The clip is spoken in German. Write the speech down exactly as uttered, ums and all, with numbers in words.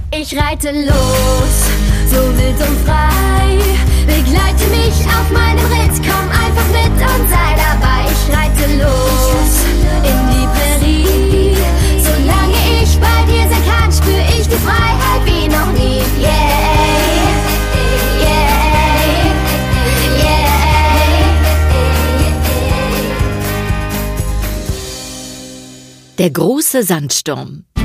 Ich reite los, so wild und frei. Begleite mich auf meinem Ritt, komm einfach mit und sei dabei. Ich reite los in die Prärie. Solange ich bei dir sein kann, spür ich die Freiheit wie noch nie. Yeah, yeah, yeah. Der große Sandsturm.